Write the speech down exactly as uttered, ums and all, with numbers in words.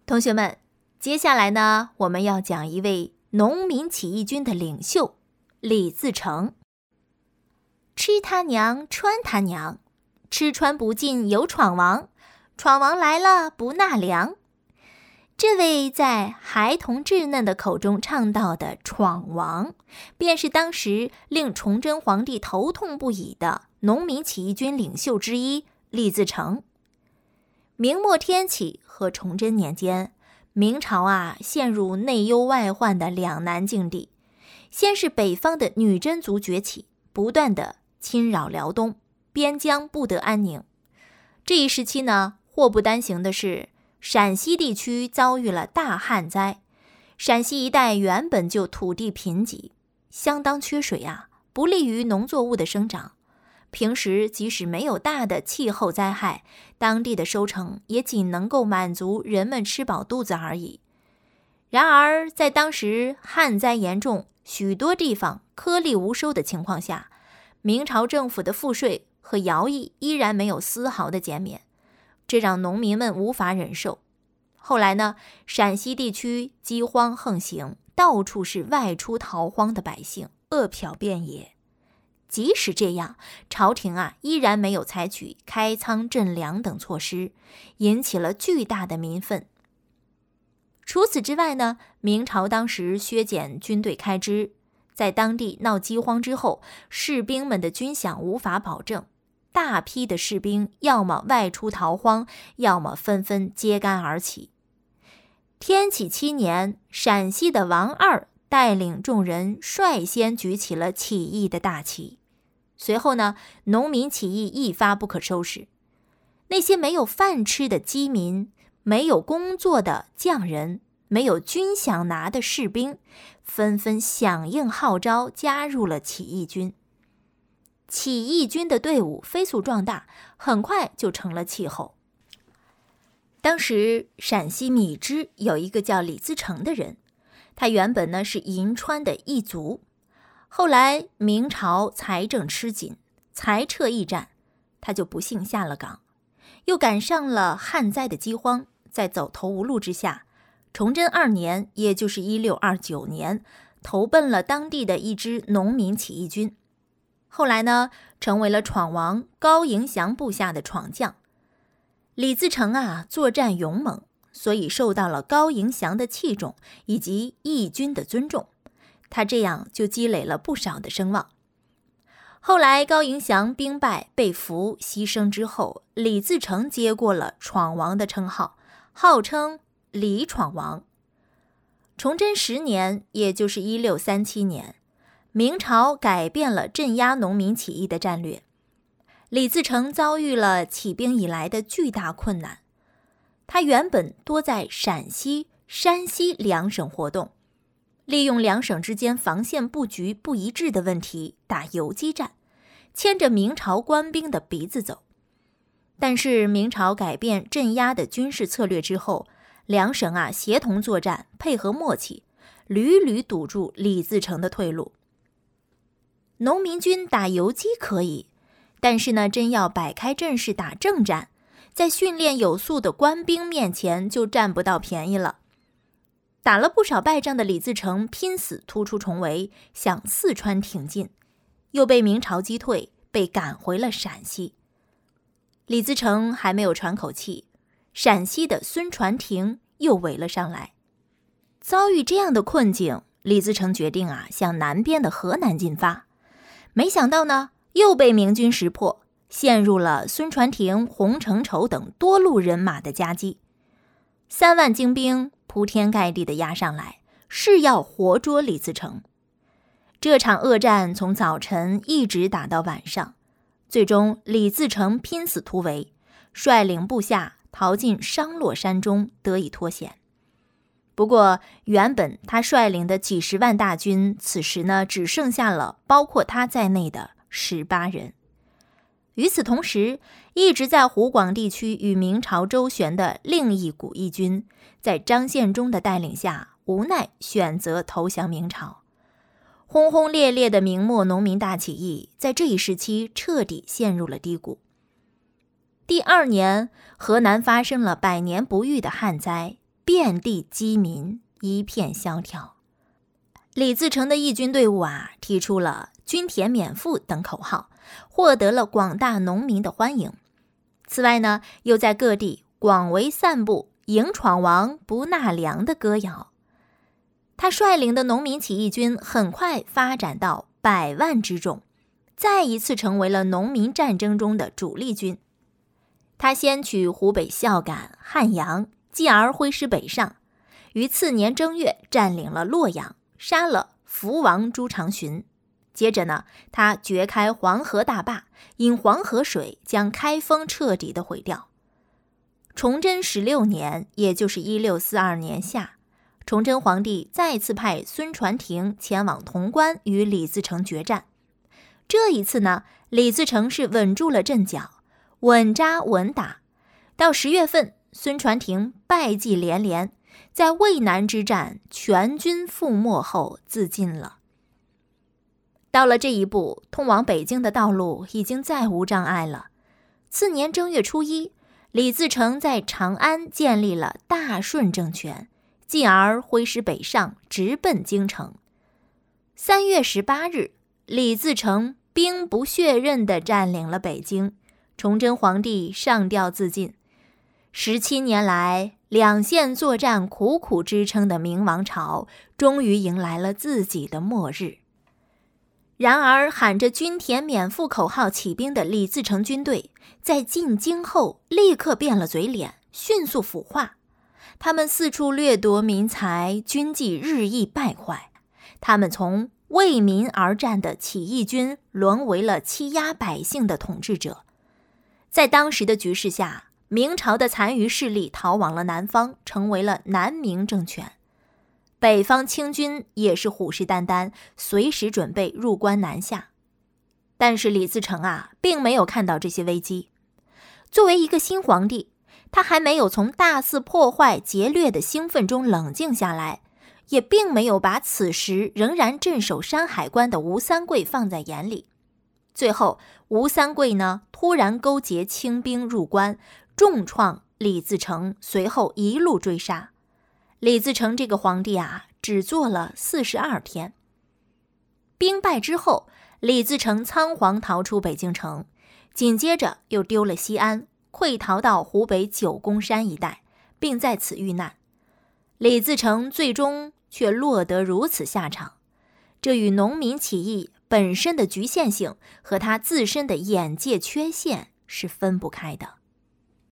同学们，接下来呢，我们要讲一位农民起义军的领袖李自成。吃他娘，穿他娘，吃穿不尽有闯王，闯王来了不纳粮。这位在孩童稚嫩的口中唱到的闯王，便是当时令崇祯皇帝头痛不已的农民起义军领袖之一李自成。明末天启和崇祯年间，明朝啊陷入内忧外患的两难境地。先是北方的女真族崛起，不断的侵扰辽东，边疆不得安宁。这一时期呢，祸不单行的是陕西地区遭遇了大旱灾。陕西一带原本就土地贫瘠，相当缺水啊，不利于农作物的生长。平时即使没有大的气候灾害，当地的收成也仅能够满足人们吃饱肚子而已。然而在当时旱灾严重，许多地方颗粒无收的情况下，明朝政府的赋税和徭役依然没有丝毫的减免，这让农民们无法忍受。后来呢，陕西地区饥荒横行，到处是外出逃荒的百姓，饿殍遍野。即使这样，朝廷啊依然没有采取开仓赈粮等措施，引起了巨大的民愤。除此之外呢，明朝当时削减军队开支，在当地闹饥荒之后，士兵们的军饷无法保证，大批的士兵要么外出逃荒，要么纷纷揭竿而起。天启七年，陕西的王二带领众人率先举起了起义的大旗。随后呢，农民起义一发不可收拾。那些没有饭吃的饥民，没有工作的匠人，没有军饷拿的士兵，纷纷响应号召，加入了起义军。起义军的队伍飞速壮大，很快就成了气候。当时陕西米脂有一个叫李自成的人，他原本呢是银川的一族，后来明朝财政吃紧，裁撤驿站，他就不幸下了岗。又赶上了旱灾的饥荒，在走投无路之下，崇祯二年，也就是一六二九年，投奔了当地的一支农民起义军。后来呢，成为了闯王高迎祥部下的闯将。李自成啊，作战勇猛，所以受到了高迎祥的器重以及义军的尊重，他这样就积累了不少的声望。后来高迎祥兵败被俘牺牲之后，李自成接过了闯王的称号，号称李闯王。崇祯十年，也就是一六三七年，明朝改变了镇压农民起义的战略。李自成遭遇了起兵以来的巨大困难。他原本多在陕西、山西两省活动，利用两省之间防线布局不一致的问题打游击战，牵着明朝官兵的鼻子走。但是明朝改变镇压的军事策略之后，两省啊协同作战，配合默契，屡屡堵住李自成的退路。农民军打游击可以，但是呢，真要摆开阵势打正战，在训练有素的官兵面前就占不到便宜了。打了不少败仗的李自成拼死突出重围，向四川挺进，又被明朝击退，被赶回了陕西。李自成还没有喘口气，陕西的孙传庭又围了上来。遭遇这样的困境，李自成决定啊向南边的河南进发。没想到呢，又被明军识破，陷入了孙传庭、洪承畴等多路人马的夹击。三万精兵铺天盖地地压上来，是要活捉李自成。这场恶战从早晨一直打到晚上，最终李自成拼死突围，率领部下逃进商洛山中，得以脱险。不过原本他率领的几十万大军，此时呢只剩下了包括他在内的十八人。与此同时，一直在湖广地区与明朝周旋的另一股义军，在张献忠的带领下，无奈选择投降明朝。轰轰烈烈的明末农民大起义，在这一时期彻底陷入了低谷。第二年，河南发生了百年不遇的旱灾， 遍地饥民，一片萧条。李自成的义军队伍啊，提出了均田免赋等口号，获得了广大农民的欢迎。此外呢，又在各地广为散布迎闯王不纳粮的歌谣。他率领的农民起义军很快发展到百万之众，再一次成为了农民战争中的主力军。他先取湖北孝感、汉阳，继而挥师北上，于次年正月占领了洛阳，杀了福王朱常洵。接着呢，他掘开黄河大坝，引黄河水将开封彻底的毁掉。崇祯十六年，也就是一六四二年夏，崇祯皇帝再次派孙传庭前往潼关与李自成决战。这一次呢，李自成是稳住了阵脚，稳扎稳打。到十月份，孙传庭败绩连连，在渭南之战全军覆没后自尽了。到了这一步，通往北京的道路已经再无障碍了。次年正月初一，李自成在长安建立了大顺政权，继而挥师北上，直奔京城。三月十八日，李自成兵不血刃地占领了北京，崇祯皇帝上吊自尽。十七年来，两线作战苦苦支撑的明王朝，终于迎来了自己的末日。然而，喊着均田免赋口号起兵的李自成军队，在进京后立刻变了嘴脸，迅速腐化。他们四处掠夺民财，军纪日益败坏。他们从为民而战的起义军，沦为了欺压百姓的统治者。在当时的局势下，明朝的残余势力逃往了南方，成为了南明政权。北方清军也是虎视眈眈，随时准备入关南下。但是李自成啊，并没有看到这些危机。作为一个新皇帝，他还没有从大肆破坏劫掠的兴奋中冷静下来，也并没有把此时仍然镇守山海关的吴三桂放在眼里。最后，吴三桂呢，突然勾结清兵入关，重创李自成，随后一路追杀。李自成这个皇帝啊，只做了四十二天。兵败之后，李自成仓皇逃出北京城，紧接着又丢了西安，溃逃到湖北九宫山一带，并在此遇难。李自成最终却落得如此下场，这与农民起义本身的局限性和他自身的眼界缺陷是分不开的。